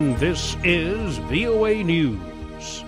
This is VOA News.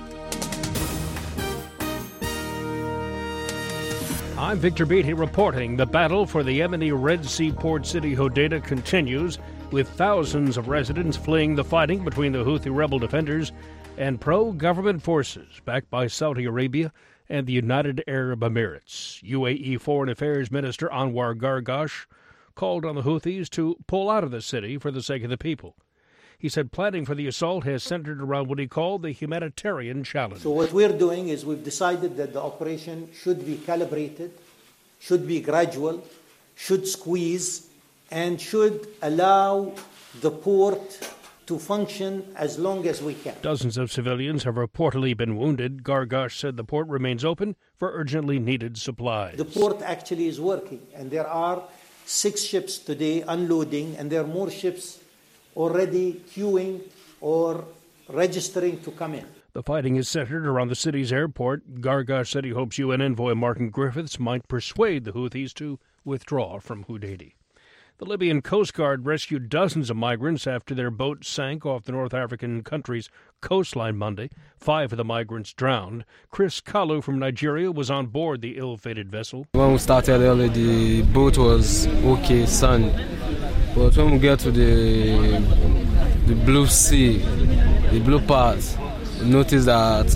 I'm Victor Beatty reporting. The battle for the Yemeni Red Sea port city Hodeidah continues, with thousands of residents fleeing the fighting between the Houthi rebel defenders and pro-government forces backed by Saudi Arabia and the United Arab Emirates. UAE Foreign Affairs Minister Anwar Gargash called on the Houthis to pull out of the city for the sake of the people. He said planning for the assault has centered around what he called the humanitarian challenge. So what we're doing is we've decided that the operation should be calibrated, should be gradual, should squeeze, and should allow the port to function as long as we can. Dozens of civilians have reportedly been wounded. Gargash said the port remains open for urgently needed supplies. The port actually is working, and there are 6 ships today unloading, and there are more ships already queuing or registering to come in. The fighting is centered around the city's airport. Gargash said he hopes UN envoy Martin Griffiths might persuade the Houthis to withdraw from Hodeidah. The Libyan Coast Guard rescued dozens of migrants after their boat sank off the North African country's coastline Monday. 5 of the migrants drowned. Chris Kalu from Nigeria was on board the ill-fated vessel. When we started early, the boat was okay, sun. But when we get to the blue sea, the blue part, we notice that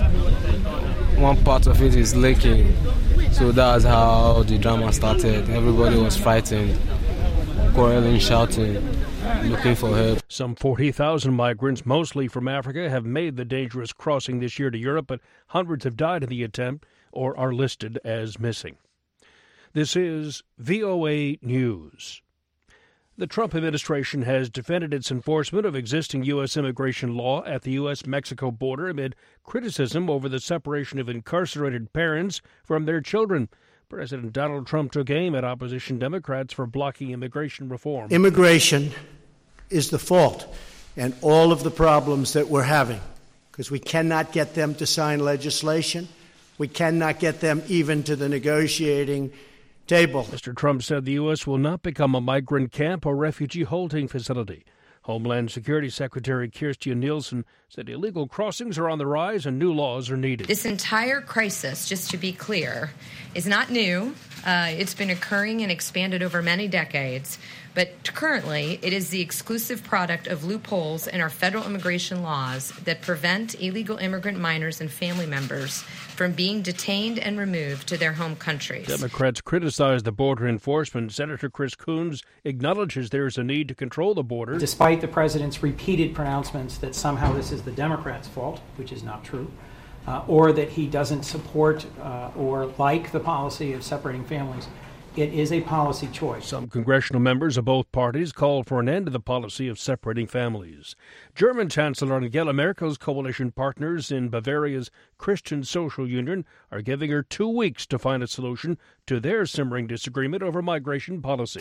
one part of it is leaking. So that's how the drama started. Everybody was frightened, quarreling, shouting, looking for help. Some 40,000 migrants, mostly from Africa, have made the dangerous crossing this year to Europe, but hundreds have died in the attempt or are listed as missing. This is VOA News. The Trump administration has defended its enforcement of existing U.S. immigration law at the U.S.-Mexico border amid criticism over the separation of incarcerated parents from their children. President Donald Trump took aim at opposition Democrats for blocking immigration reform. Immigration is the fault and all of the problems that we're having, because we cannot get them to sign legislation. We cannot get them even to the negotiating table. Mr. Trump said the U.S. will not become a migrant camp or refugee holding facility. Homeland Security Secretary Kirstjen Nielsen said illegal crossings are on the rise and new laws are needed. This entire crisis, just to be clear, is not new. It's been occurring and expanded over many decades. But currently, it is the exclusive product of loopholes in our federal immigration laws that prevent illegal immigrant minors and family members from being detained and removed to their home countries. Democrats criticize the border enforcement. Senator Chris Coons acknowledges there is a need to control the border. Despite the president's repeated pronouncements that somehow this is the Democrats' fault, which is not true, or that he doesn't support or like the policy of separating families, it is a policy choice. Some congressional members of both parties called for an end to the policy of separating families. German Chancellor Angela Merkel's coalition partners in Bavaria's Christian Social Union are giving her 2 weeks to find a solution to their simmering disagreement over migration policy.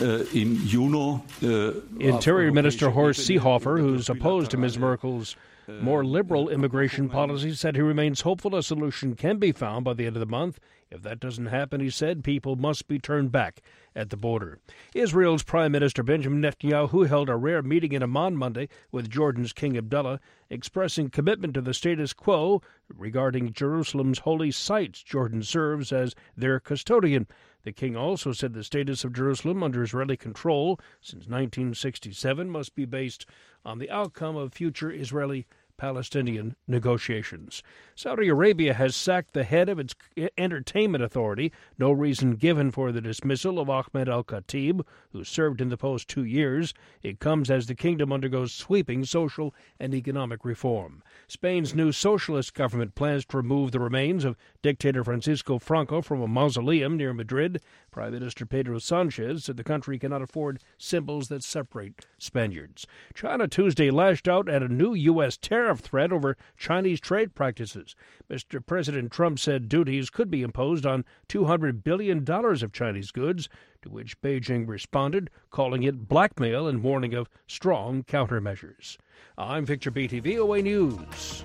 Interior Minister Horst Seehofer, who's opposed to Ms. Merkel's more liberal immigration policy, said he remains hopeful a solution can be found by the end of the month. If that doesn't happen, he said, people must be turned back at the border. Israel's Prime Minister Benjamin Netanyahu held a rare meeting in Amman Monday with Jordan's King Abdullah, expressing commitment to the status quo regarding Jerusalem's holy sites. Jordan serves as their custodian. The king also said the status of Jerusalem under Israeli control since 1967 must be based on the outcome of future Israeli-Palestinian negotiations. Saudi Arabia has sacked the head of its entertainment authority. No reason given for the dismissal of Ahmed al-Khatib, who served in the post 2 years. It comes as the kingdom undergoes sweeping social and economic reform. Spain's new socialist government plans to remove the remains of dictator Francisco Franco from a mausoleum near Madrid. Prime Minister Pedro Sanchez said the country cannot afford symbols that separate Spaniards. China Tuesday lashed out at a new U.S. tariff threat over Chinese trade practices. Mr. President Trump said duties could be imposed on $200 billion of Chinese goods, to which Beijing responded, calling it blackmail and warning of strong countermeasures. I'm Victor Beatty, VOA News.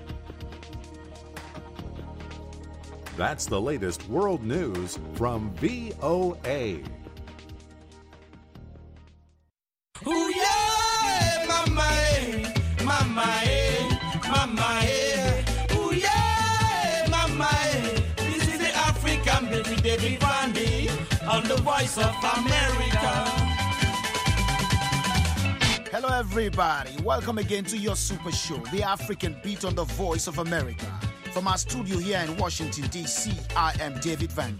That's the latest world news from VOA. Ooh, yeah, my mind, Voice of America. Hello everybody, welcome again to your super show, The African Beat on the Voice of America. From our studio here in Washington, D.C., I am David Van.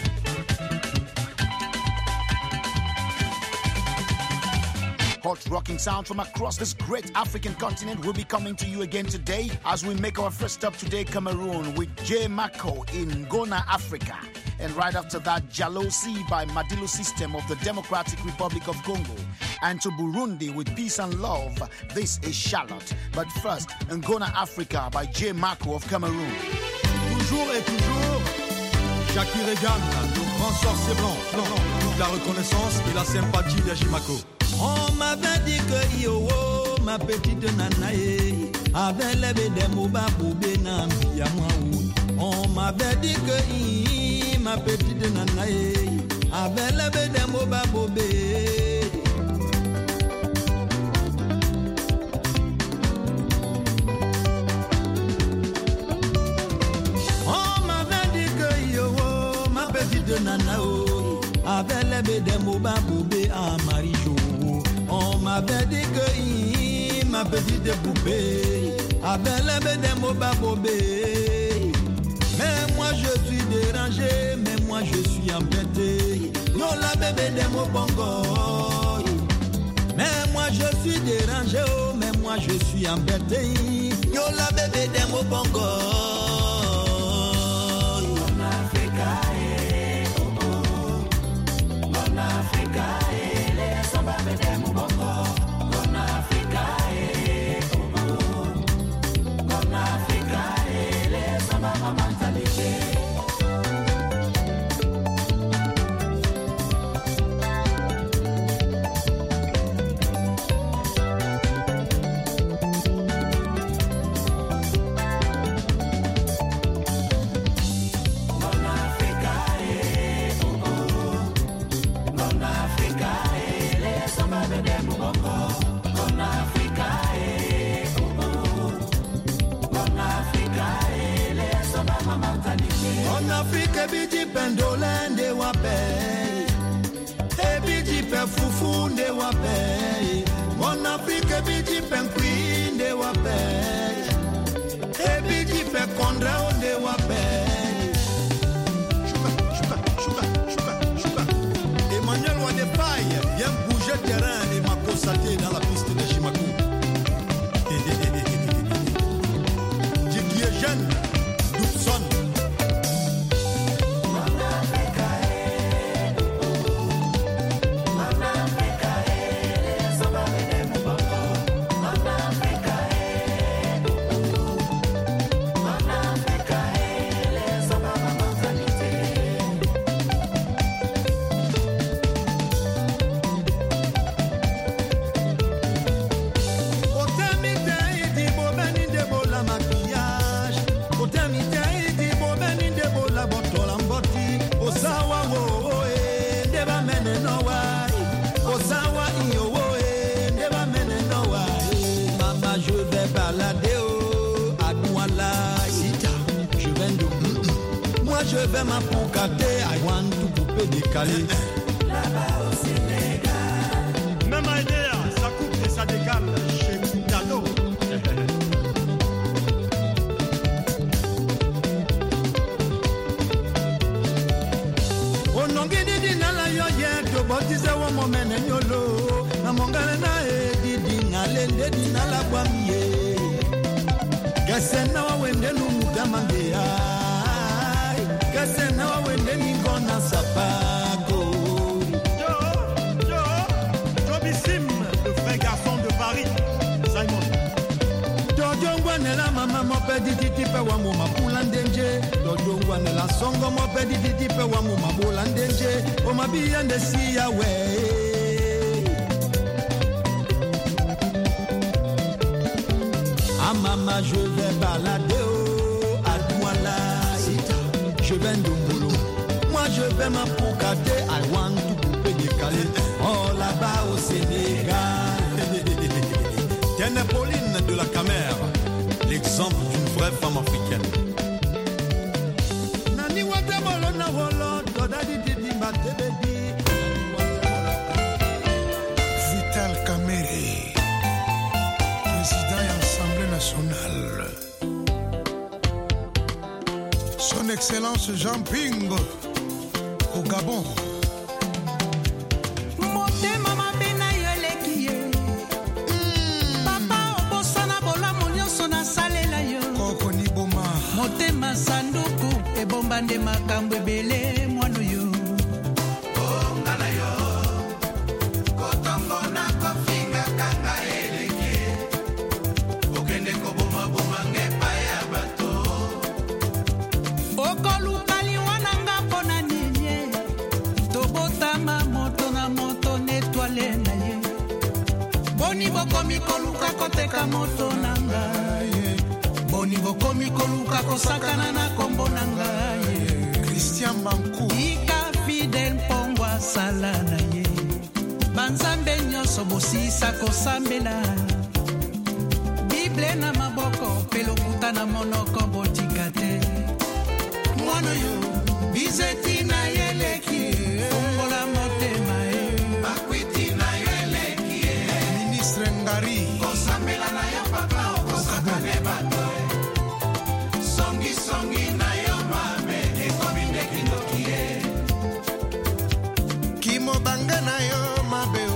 Hot rocking sound from across this great African continent will be coming to you again today as we make our first stop today, Cameroon, with J Mako in Ngona, Africa. And right after that, Jalosi by Madilu System of the Democratic Republic of Congo. And to Burundi with Peace and Love, this is Charlotte. But first, Ngona, Africa by J Mako of Cameroon. Toujours et toujours, Jackie Reagan, le grand sorcier blanc, toute la reconnaissance et la sympathie de J Mako. On m'avait dit que yo, ma petite nanae, avait levé des moba boubé nambi à moi. On m'avait dit que ma petite nanae, avait levé des moba boubé. On m'avait dit que yo, ma petite nanao, avait levé des moba boubé à Marichou. On m'avait dit que ma petite poupée avait levé des mots babobés. Mais moi je suis dérangé, mais moi je suis embêté. Yo la bébé des mots bongo. Mais moi je suis dérangé, oh, mais moi je suis embêté. Yo la bébé des mots bongo. Mon Africa, oh oh. Mon Africa, les samba bébé mots bongo. Mon Africa, oh oh. Mon Africa, les samba ma mentalité. Afrique biji pendolende wape, biji pe fufu de wape. Mon Afrique biji penquin de wape, biji pe kondra de wape. Emmanuel Wadepaille vient bouger terrain et m'a constaté dans la piste de Jimakou. Qui est jeune, Doubson. Je vais m'appoucater, I want to couper décaler. Là-bas au Sénégal. Même idée, ça coupe et ça décale chez Moutado. Onongidi dina la yoye, to botize wo momene nyolo. Na mongale na e dina lende dina la bwamiye. Gasena wa wende nu mutamangea. Gasena wa wende ni kona sapako. Jobissim, le vrai garçon de Paris, Simon. Dojongwane la mama mo pedi titi pe wa mo mabulandenje. Dojongwane la songo mo pedi titi pe wa mo mabulandenje. O mabiyande siya we. Ah maman, je vais balader à Douala. Je vais Ndombolo. Moi je vais m'appoucater. I want to couper décaler. Oh là-bas au Sénégal. Tiens Pauline de la Camère, l'exemple d'une vraie femme africaine. Nani wate bolo na wolo, toda di di di mate baby. internationale. Son Excellence Jean Ping au Gabon. Motema mabena yoleki ye. Papa obosana bolamu nyonso nasalela yo. Koko ni boma. Motema sanduku ebombande makambo ebele mwana yo. Bongana yo. Kotongo na kofinga kanga eleki. Okende koboma boma ngepa ya bato. Okolukali wananga pona ninye. Tobotama moto na moto netwale na ye. Boni bokomi koluka koteka moto nanga ye. Boni bokomi koluka kosakana na kombo nanga ye. Christian Bankou Ika Fidel Pongwa sala na ye. Banzambe nyonso bosisa kosambela. Bible na maboko pelokuta na monoko botika te. Mwana yo bizeti na yeleki fongola motema e. Bakwiti na yeleki Ministre Ngari kosambela na yo papa okosakane bato e. Songi songi na yo mame ekominde kindoki e. Kimo banga na yo mabeo.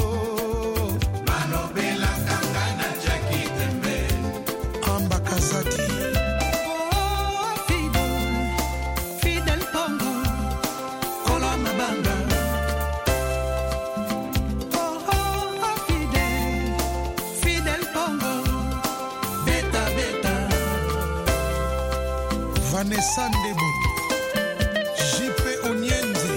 Malobela kanga na Jackie Tembe. Ambakazati Oh, Fidel Pongo, Kola Mabanga. Oh, Fidel Pongo, Beta Beta. Vanessa Ndebo JP Onyenze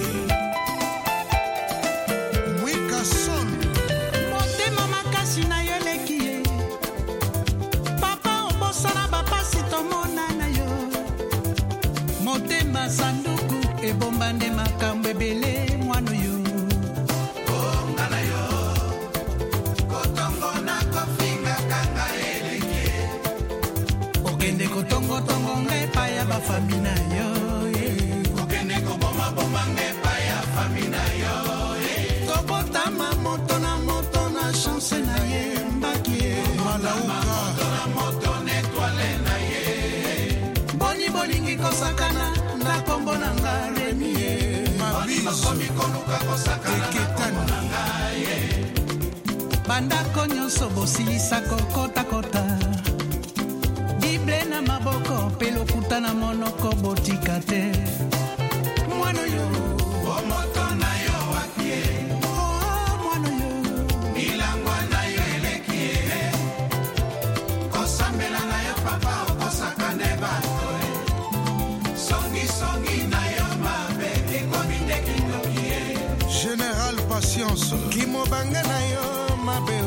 Mwika Son Motema makasi na yoleki ye. Papa obosana bapasi tomona na yo. Motema sanduku ebombande makambo ebele mwana yo. Bongana yo. Kotongo na kofinga kanga eleki. Okende kotongo tongo ngepa ya bafami na yo. Okende koboma boma ngepa ya fami na yo. Tobotama moto na chance na ye mbaki ye. Malauka Na moto netwale na ye. Boni bolingi kosakana na kombo na nga remi ye. Mabizo Koluka kosakana na kombo na nga ye. Bandako nyonso bosilisa kokota-kota. Bible na maboko pelokuta na monoko botika te. Mwana yo omoto na yo wakie. Oh mwana yo milangwa na yo eleki. Kosambela na yo papa okosakane bato e. Songi songi na yo mabe ekominde kindoki e. Général Patience Kimo banga na yo mabeo.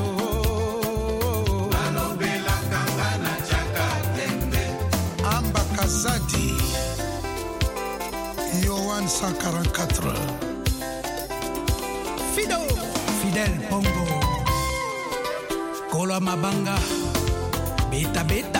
Malobela kanga na Jaka Tembe. Ambakazati Yohan 144 Fidel Pongo, Kola Mabanga, Beta Beta.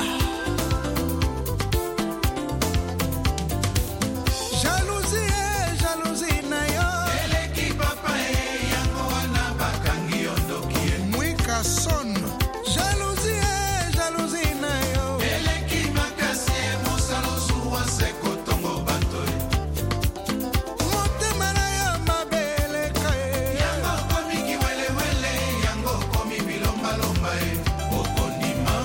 Jalousie na yo Eleki papa yango wana bakangi ondoki. Mwika Son Jalousie na yo Eleki makasi mosalo suwa seko tongo bato. Motema na yo mabele kae. Yango komi kiwelewele, yango komi bilombalomba e. Okondima,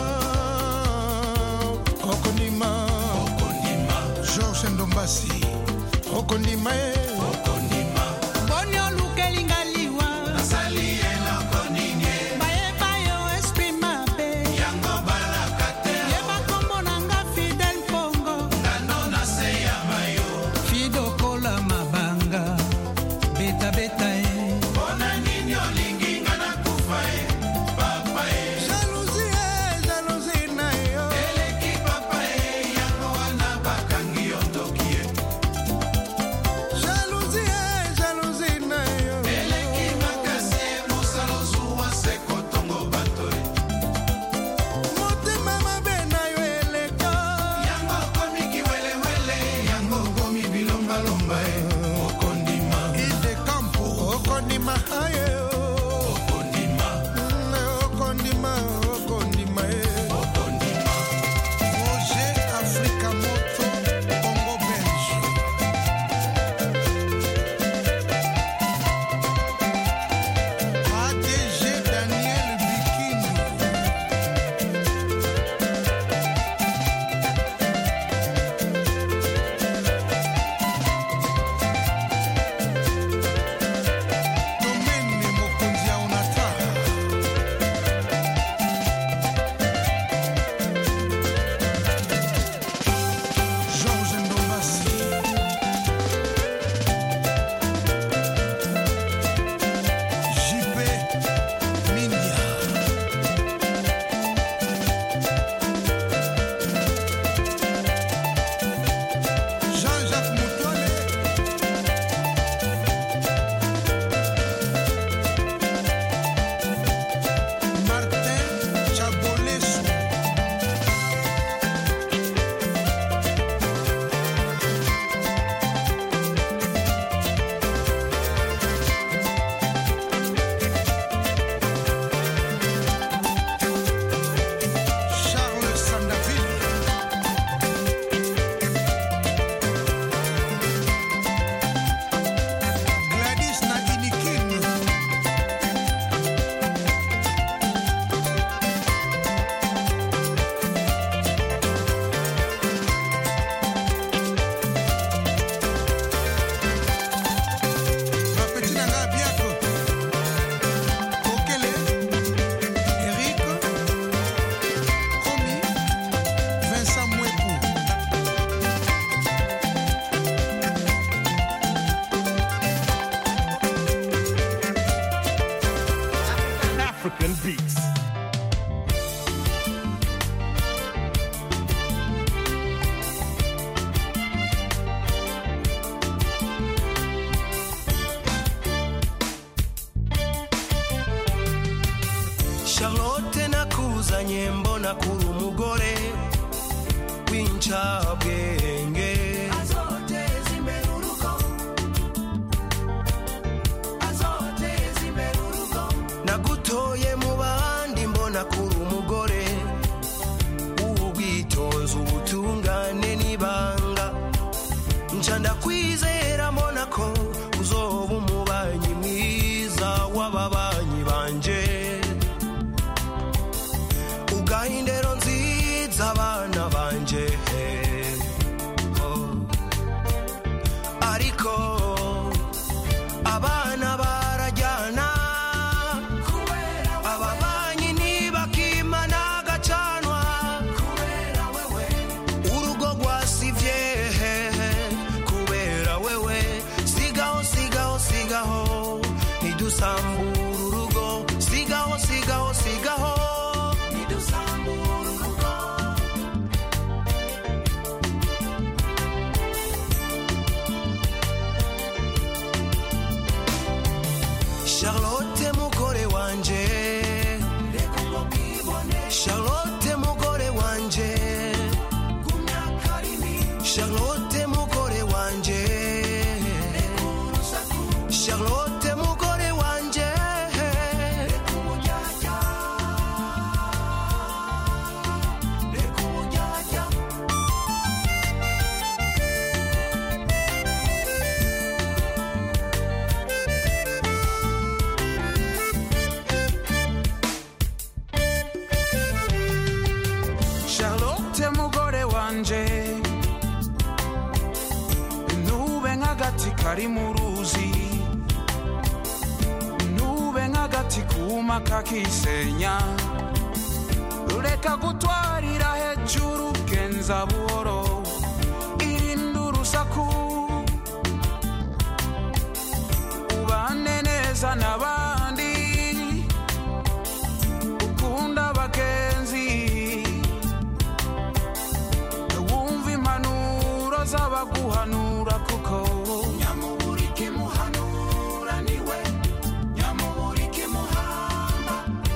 Okondima okondima, Georges Ndombasi Okondima okondima. Boni olukeli ngaliwa. Nasali eloko ninye. Bayeba yo esprit mabe. Yango balaka te. Yeba kombo nanga Fidel Pongo. Ngano na se ya mayo. Fido Kola Mabanga. Beta beta e. Bona nini olingi ngana kufa e. Papa e. Jalousie na yo Eleki papa e. Yango wana bakangi ondoki e. incabwenge azoteza imbere urugo azoteza imbere urugo nagutoye mu bandi mbona kuri umugore ubwitonzi ubutungane n'ibanga nca ndakwizera mbona ko uzoba umubanyi mwiza w'ababanyi banje ugaha indero nziza abana banje ariko abana barajyana ababanyi ntibakimana agacanwa urugo rwasivye kubera wewe sigaho sigaho sigaho ntidusambura urugo sigaho sigaho sigaho ntidusambura urugo Charlotte mugore wanje Charlotte mugore wanje Charlotte mugore wanje Charlotte mugore wanje Charlotte mugore wanje nube nk'agati kari mu ruzi nube nk'agati kuma kakisenya rureka gutwarira hejuru genza buhoro irinda urusaku ubane neza n'abandi ukunda abagenzi wumva impanuro z'abaguhanura kuko nyamuburike muhanura niwe nyamuburike muhamba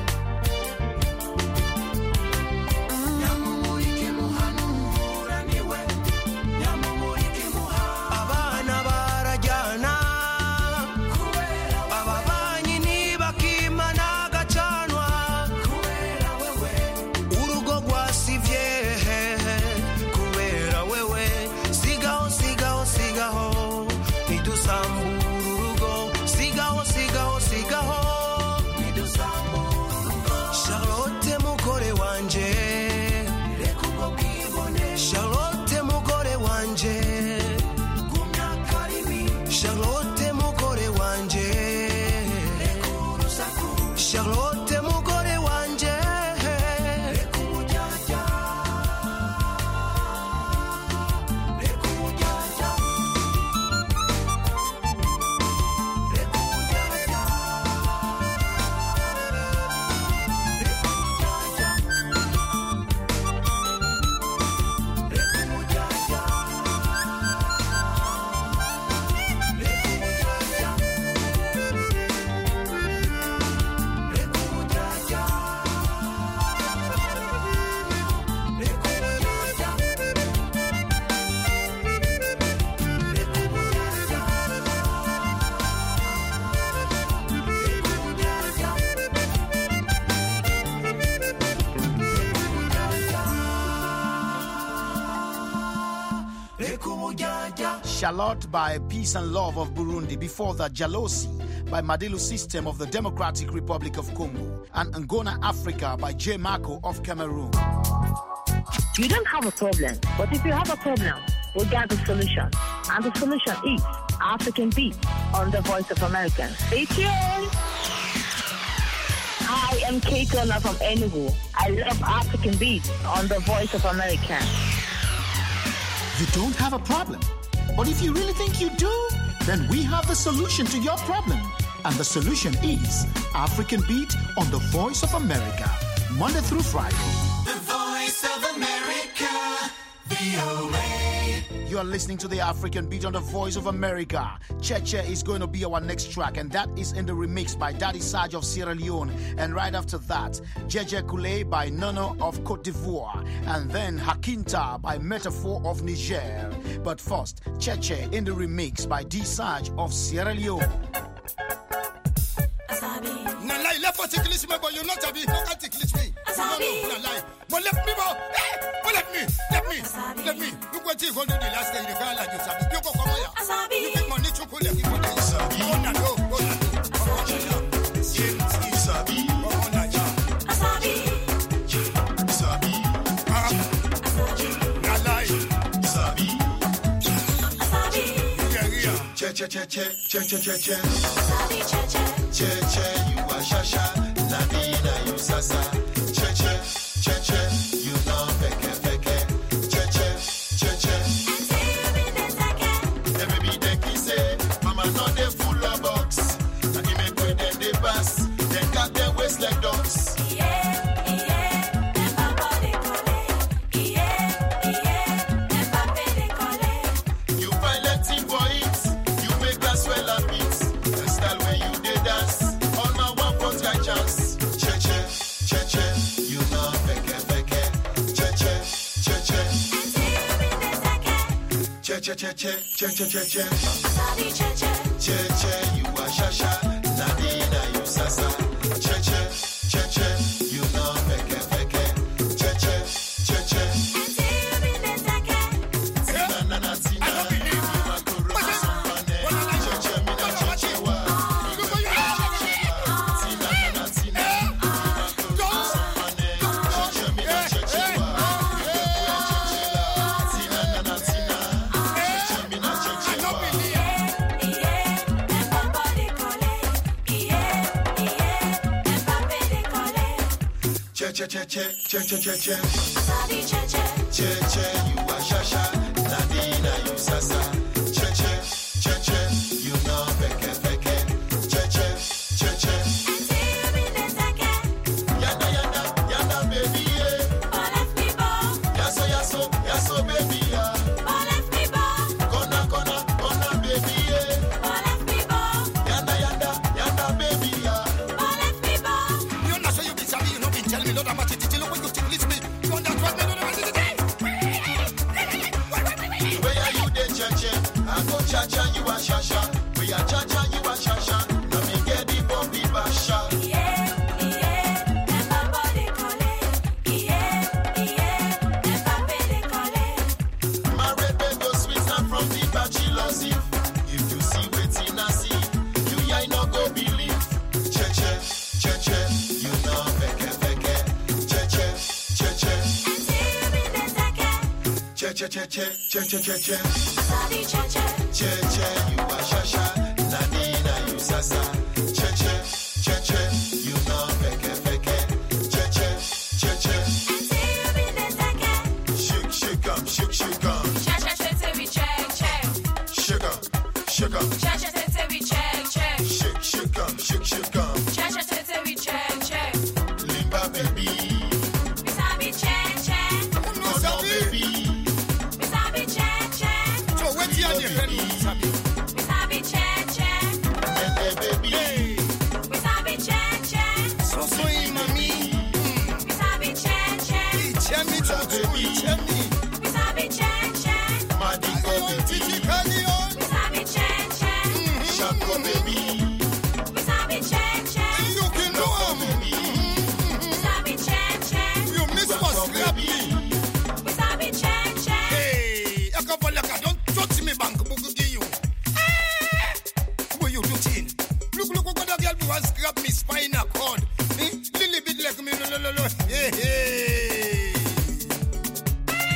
nyamuburike muhanura niwe nyamuburike muhamba abana barajyana ababanyi ntibakimana agacanwa urugo rwasivye kubera wewe sigaho sigaho sigaho ntidusambura urugo sigaho sigaho sigaho ntidusambura urugo Charlotte mugore wanje reka ubwo bwibone Charlotte mugore wanje gumya karibi Charlotte mugore wanje reka urusaku Charlotte mugore wanje reka ubujyajya reka ubujyajya reka ubujyajya reka ubujyajya reka ubujyajya Charlotte by Peace and Love of Burundi. Before that, Jalosi by Madilu System of the Democratic Republic of Congo. And Ngona Africa by J. Marco of Cameroon. You don't have a problem, but if you have a problem, we got the solution. And the solution is African Beat on the Voice of America. Stay tuned. I am Kate Turner from Enugu. I love African Beat on the Voice of America. You don't have a problem, but if you really think you do, then we have the solution to your problem. And the solution is African Beat on the Voice of America, Monday through Friday. The Voice of America, VOA. You are listening to the African Beat on the Voice of America. Cheche is going to be our next track, and that is in the remix by Daddy Sarge of Sierra Leone. And right after that, Jeje Kule by Nono of Cote d'Ivoire. And then Hakinta by Metaphor of Niger. But first, Cheche in the remix by D Sarge of Sierra Leone. Na lie, left for ticklish me, but you're not a bit. Don't ticklish me. No, lie. But let me, but let me. Look what you going to do the last day. The girl like you, Sabi. You go come here. You take money to pull it. Sabi. Go na do. Sabi. Sabi. Na lie. Sabi. Che. Cheche, you are Shasha, Nadina, you Sasa. Cheche, you know Feke. Cheche. Every bit they say, Mama not they full of box. And he make with them they pass, they cut their waist like dogs. You violating for it, you make us swell and beat. The style where you did dance, all my one for try chance. Cheche, you know Feke. Cheche. Cheche, you are Shasha, Nadina, you Sasa. Cheche, you know Feke. Cheche. Cheche, you are Shasha, Nadina, you Sasa. Cheche, you know Feke. Cheche. Yanda, baby, yeah. Yaso, baby, yeah. Kona, baby, yeah. Yanda, baby, yeah. You know, so you be savvy, you know, been telling me, Lord, I'm at it. Look what you think, listen me. You understand me, Lord, I'm at it. Where are you there, Cheche? I go Chacha, you are Shasha. We are Chacha, you are Shasha. Now me get the Bobby Basha. My red bed go sweet and from the bachelor's eve. If you see waiting, I see. You ain't not go believe. Cheche, you know Feke. Cheche. Cheche, you are Shasha, Nadina, you Sasa. Cheche, you know Feke. Cheche. Shake 'em. Shake 'em. Shake 'em. Limba, baby. Grab me spinal cord. Little bit like me, hey.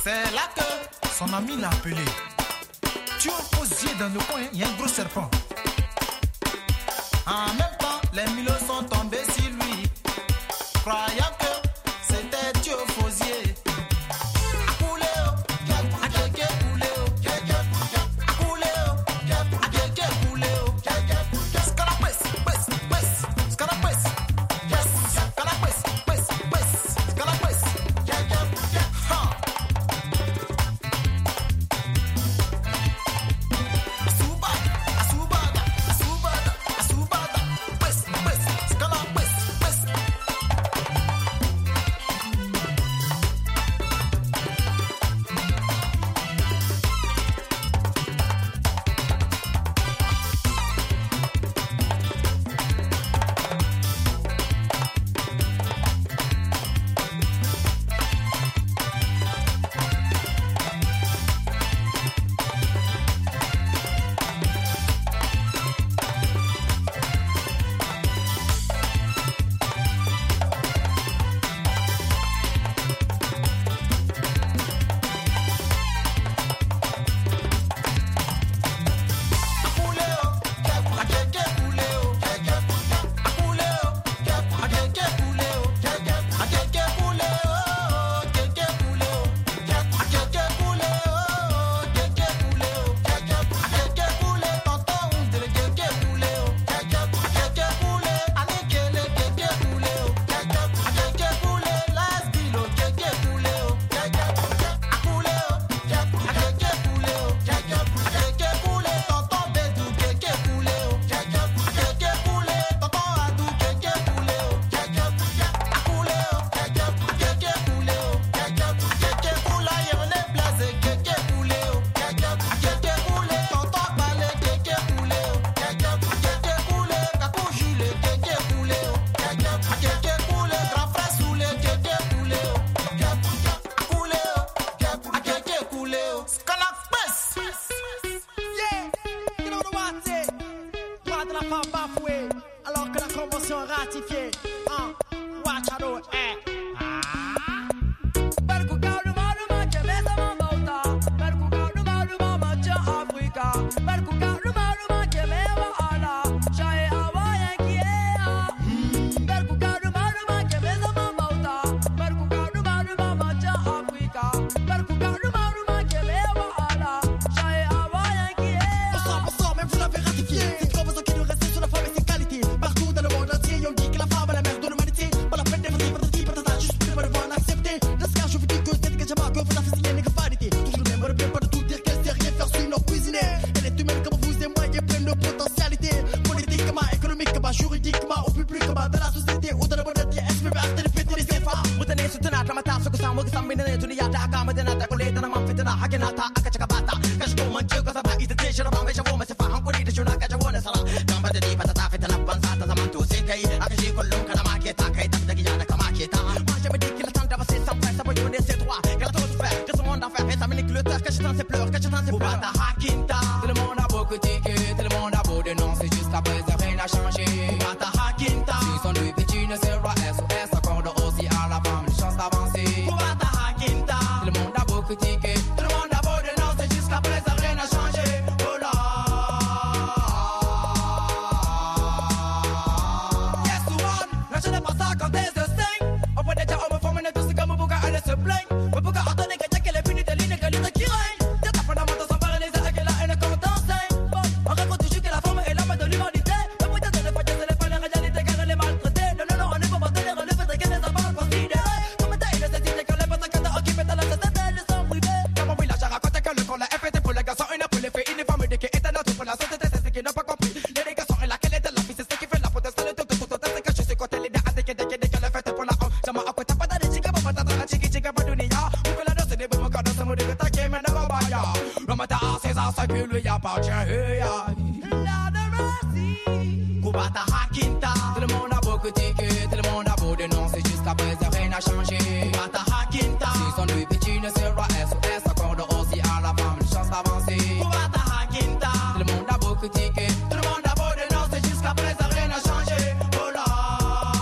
C'est là que son ami l'a appelé. Tu es posé dans le coin, il y a un gros serpent. En même temps, les milos sont tombés sur lui, croyant que c'était Dieu Fosier.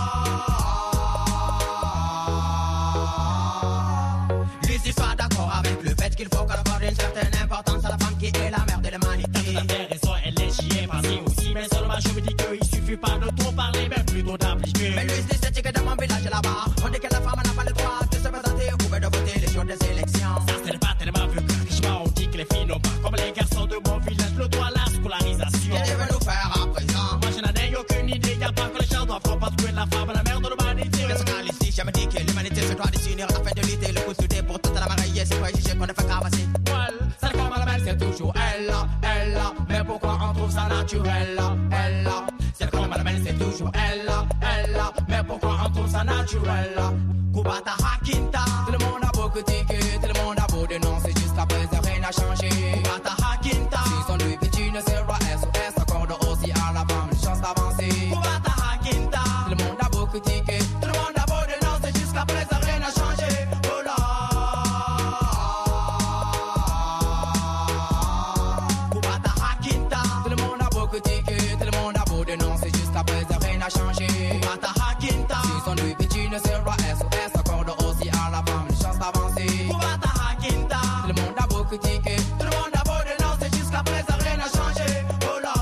Les histoires d'accord avec jour des élections. Ça c'est pas tellement vu que richement on dit que les filles n'ont pas comme les garçons de mon village le droit à la scolarisation. Qu'est-ce qu'ils veulent nous faire à présent? Moi je n'en ai aucune idée, y'a pas que les gens doivent pas trouver la femme à la mère de l'humanité. Nationaliste, jamais dit que l'humanité se doit définir la fin de l'idée, le coup de dé pour toute la mariée, c'est préjugé qu'on ne fait qu'avancer. Well, celle comme la belle c'est toujours elle là, mais pourquoi on trouve ça naturel là, elle là? Celle comme la belle c'est toujours elle là, mais pourquoi on trouve ça naturel là? Kubata Hakinta, tout le monde a beaucoup tiqué, tout le monde a beau dénoncer, jusqu'à présent rien n'a changé. Kubata Hakinta, si son Louis Vuitton sera SOS, accorde aussi à la femme une chance d'avancer. Kubata Hakinta, tout le monde a beaucoup tiqué, tout le monde a beau dénoncer, jusqu'à présent rien n'a changé. Oh là, Kubata Hakinta, tout le monde a beaucoup tiqué, tout le monde a beau dénoncer, jusqu'à présent rien n'a changé. Kubata Hakinta, si son Louis Vuitton sera SOS, accorde aussi à la femme une chance d'avancer. Kubata Hakinta, tout le monde a beau critiquer, tout le monde a beau dénoncer, jusqu'à présent rien n'a changé. Oh là,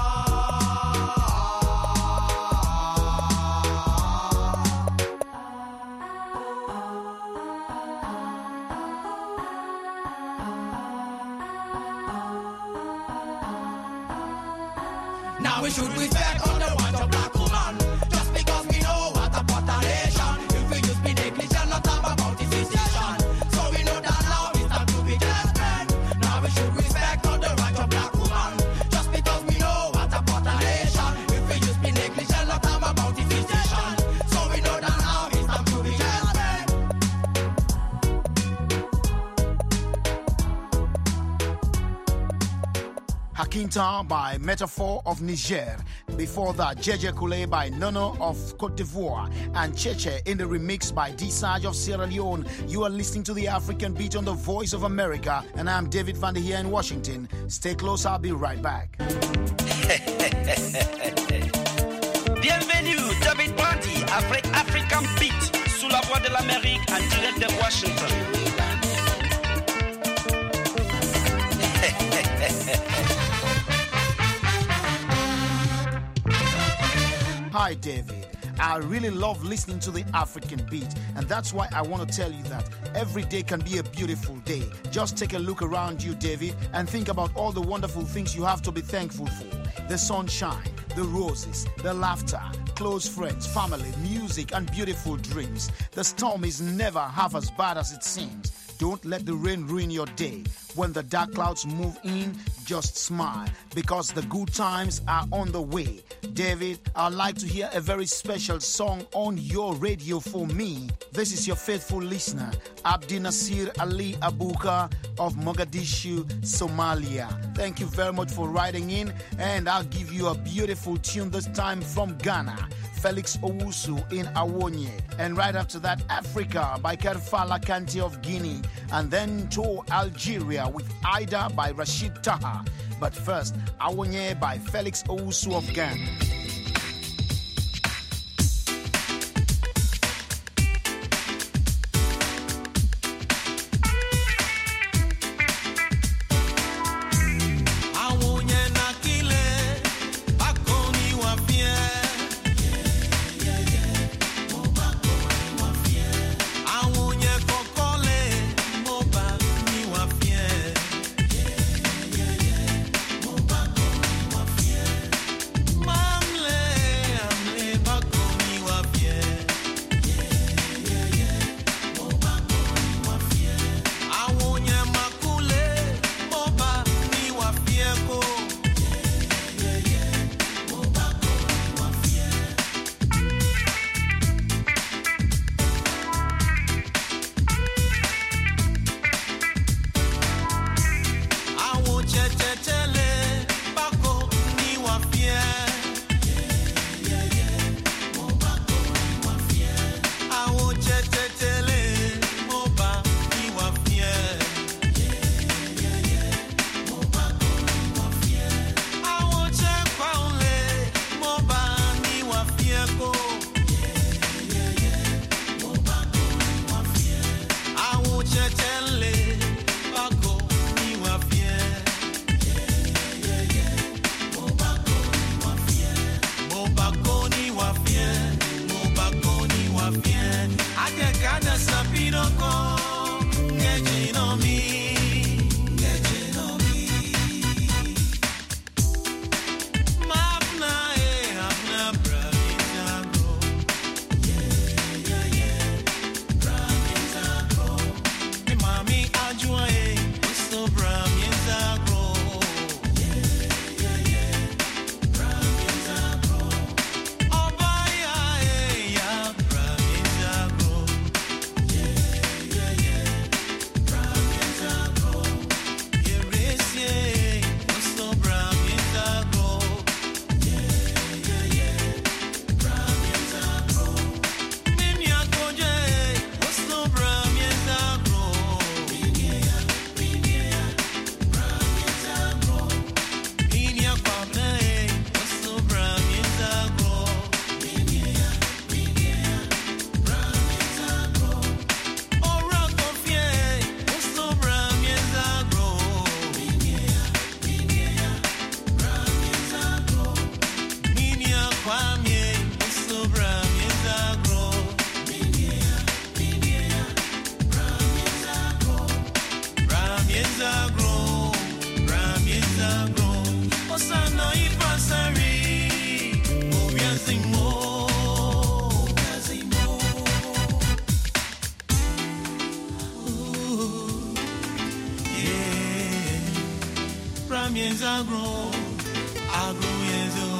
now we should respect all the rights of black woman, just because we know what a population. If we use be negligent, not talk about the situation. So we know that now is time to be gentlemen. Now we should respect all the rights of black woman, just because we know what a population. If we use be negligent, not talk about the situation. So we know that now is time to be gentlemen. Hakinta by Metaphor of Niger. Before that, Jeje Kule by Nono of Cote d'Ivoire and Cheche in the remix by D-Sage of Sierra Leone. You are listening to the African Beat on the Voice of America, and I'm David Van der here in Washington. Stay close, I'll be right back. Bienvenue, David Brandy, avec African Beat, sous la voix de l'Amérique, en direct de Washington. Hi, David. I really love listening to the African Beat, and that's why I want to tell you that every day can be a beautiful day. Just take a look around you, David, and think about all the wonderful things you have to be thankful for. The sunshine, the roses, the laughter, close friends, family, music, and beautiful dreams. The storm is never half as bad as it seems. Don't let the rain ruin your day. When the dark clouds move in, just smile, because the good times are on the way. David, I'd like to hear a very special song on your radio for me. This is your faithful listener, Abdi Nasir Ali Abuka of Mogadishu, Somalia. Thank you very much for writing in, and I'll give you a beautiful tune this time from Ghana. Felix Owusu in Awonye. And right after that, Africa by Kerfala Kanti of Guinea. And then to Algeria with Aida by Rashid Taha. But first, Awonye by Felix Owusu of Ghana. Mama Brahmins agro yezo.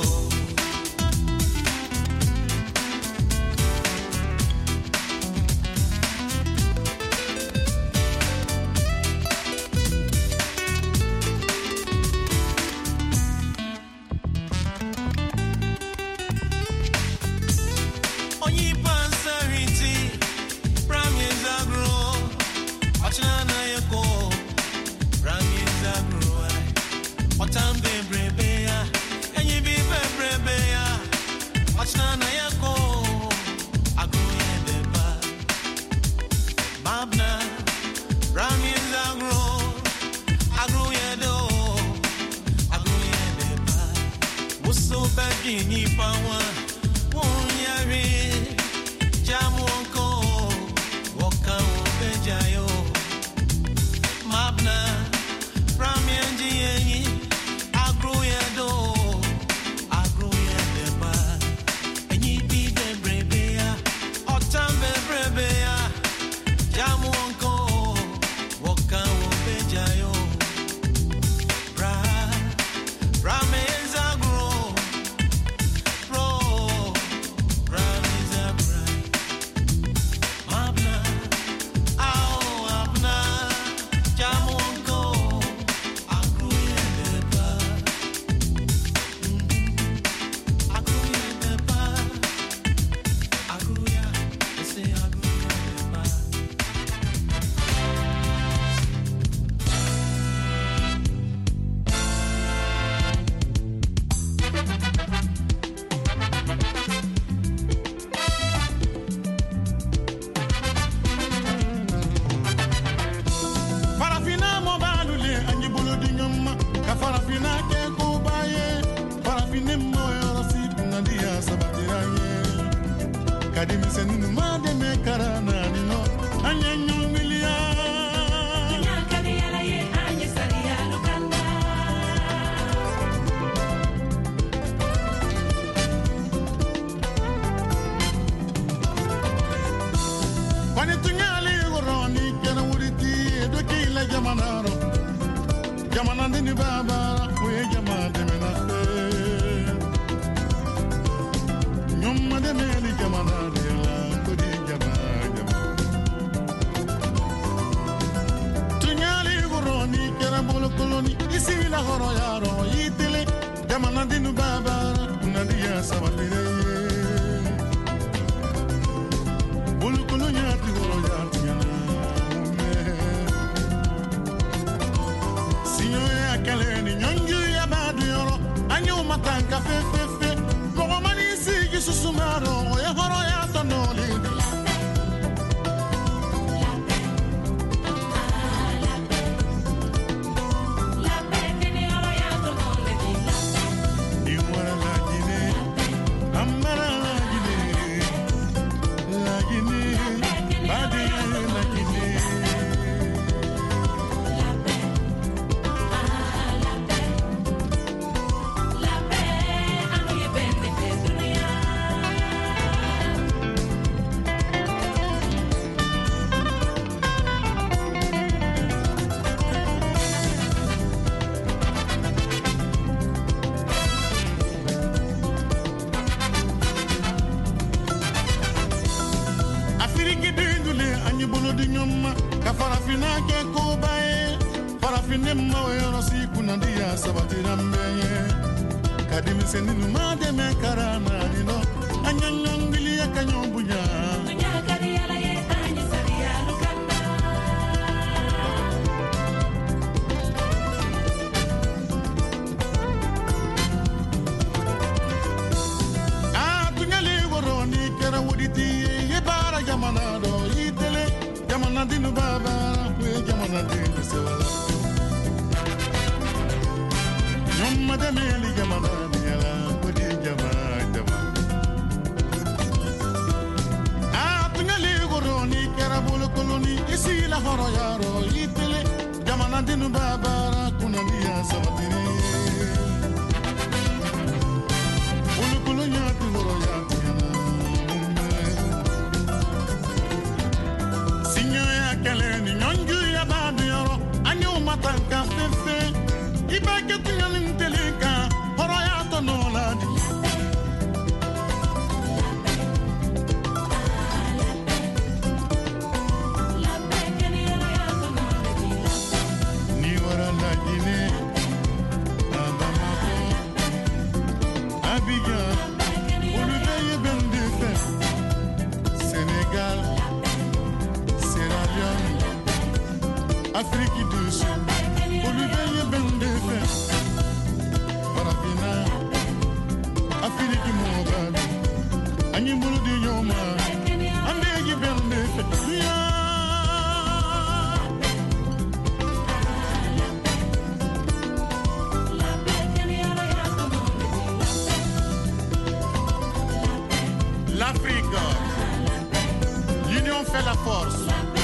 Signore, L'Afrique, l'union fait la force.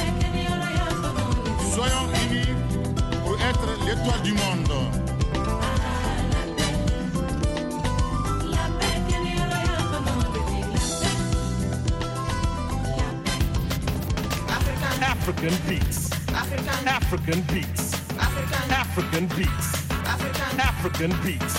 Soyons unis pour être l'étoile du monde. African beats. African beats. African beats. African beats.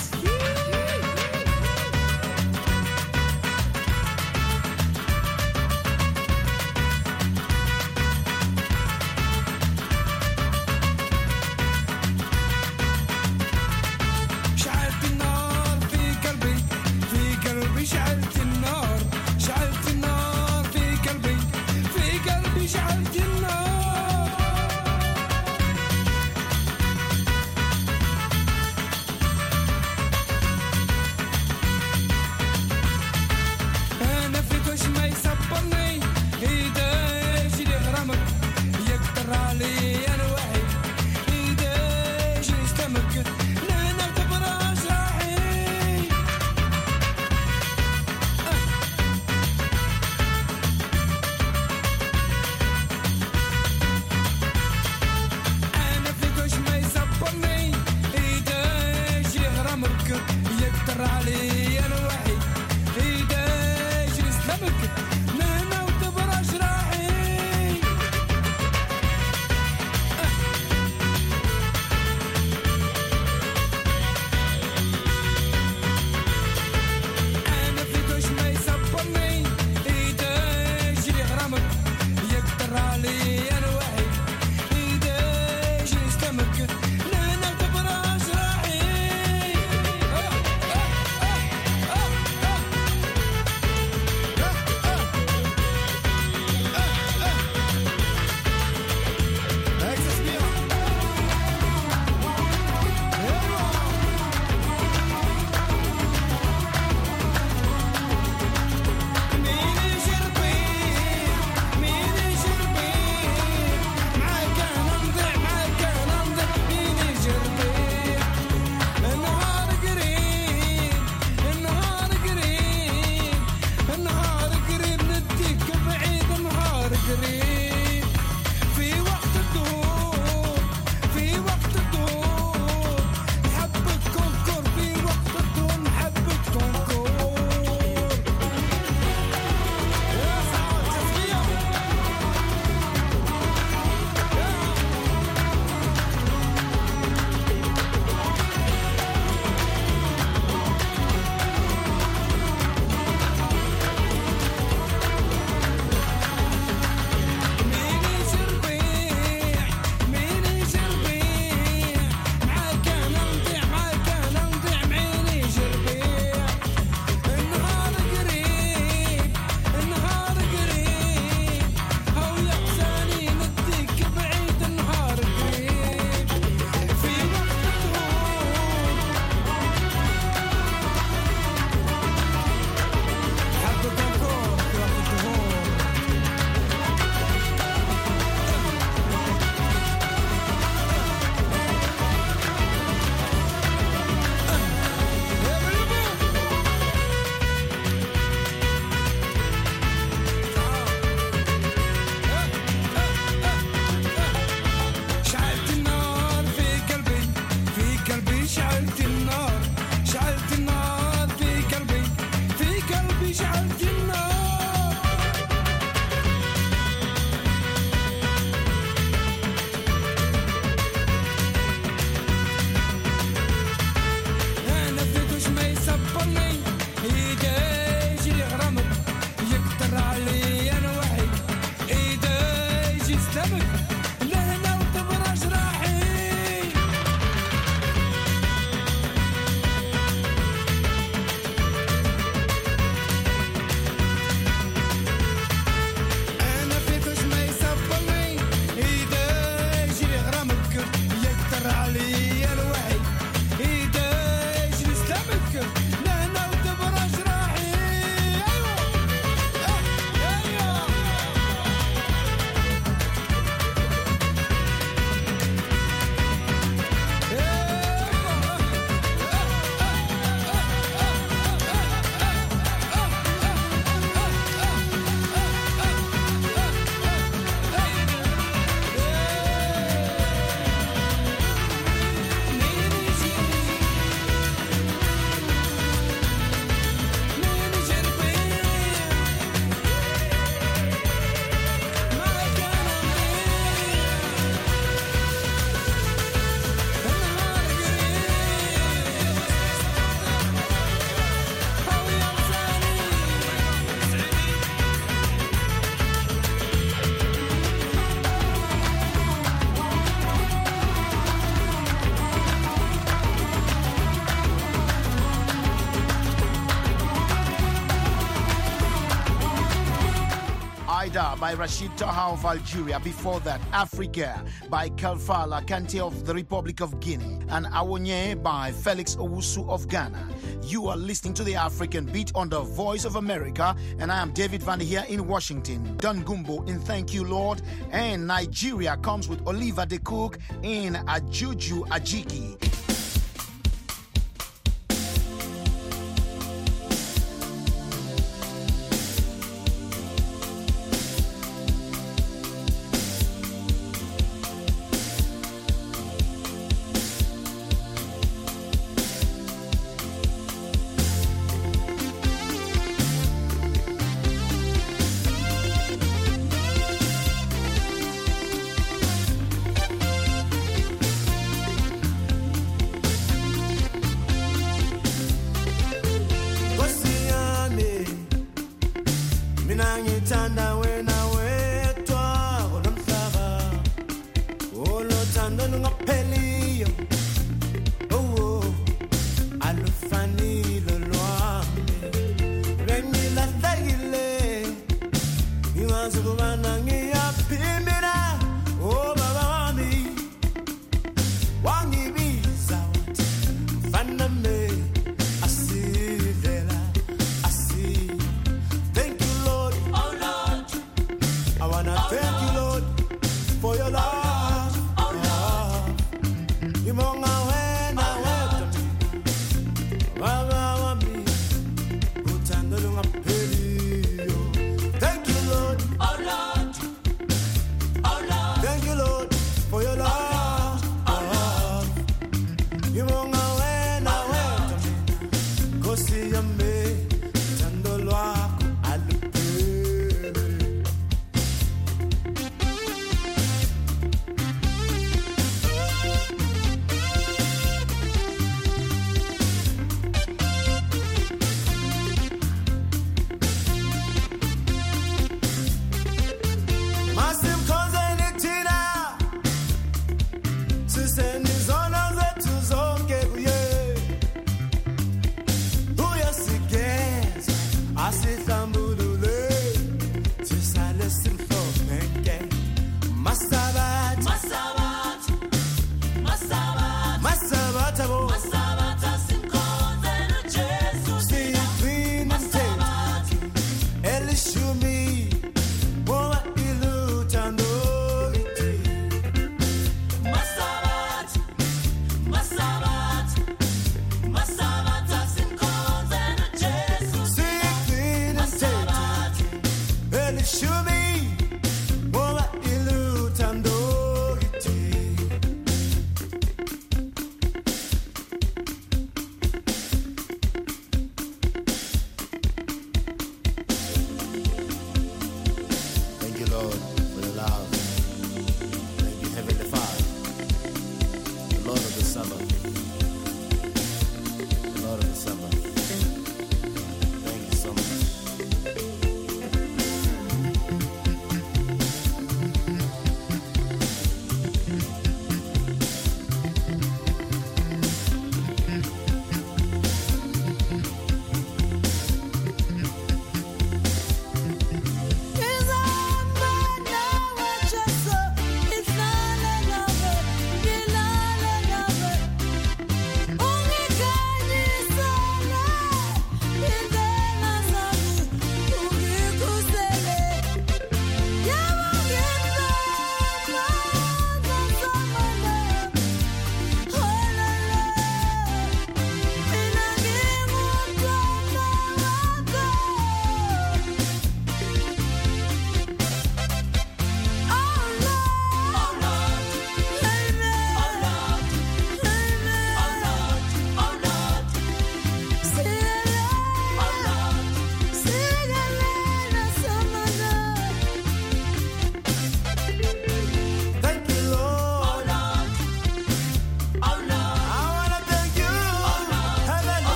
Aloha by Rashid Taha of Algeria. Before that, Africa by Kalfala Kante of the Republic of Guinea. And Awonye by Felix Owusu of Ghana. You are listening to the African Beat on the Voice of America, and I am David Van here in Washington. Don Gumbo in Thank You Lord, and Nigeria comes with Oliver De Cook in Ajuju Ajiki. Thank you, Lord, for your love. You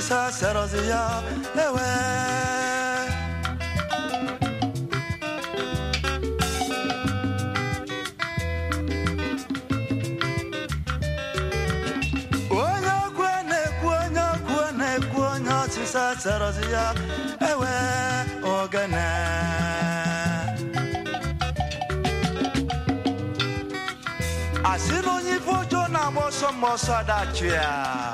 chisa serozia ewe Sarazia ewe ogana asino nyi fojo na moso da chia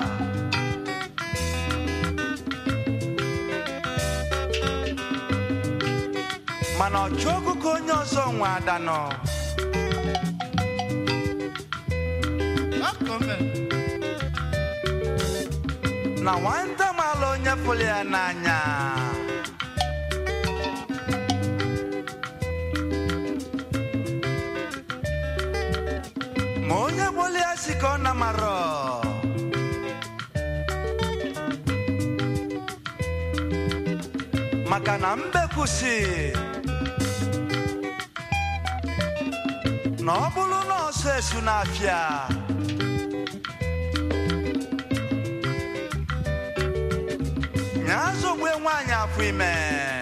mana choku konyo so nwada no na wanta malo nyafuli ananya monya boli asikona maro makana mbekusi no bulu no sesu na afia nyazo bwe nwanya afuime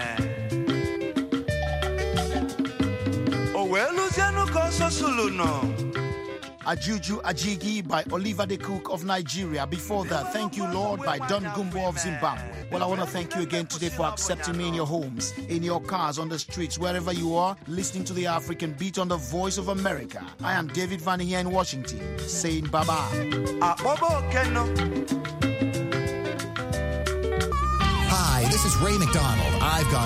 oweluzienu koso suluno Ajuju Ajigi by Oliver the Cook of Nigeria. Before that, Thank You Lord by Don Gumbo of Zimbabwe. Well, I want to thank you again today for accepting me in your homes, in your cars, on the streets, wherever you are, listening to the African Beat on the Voice of America. I am David Van here in Washington, saying bye-bye. Hi, this is Ray McDonald. I've got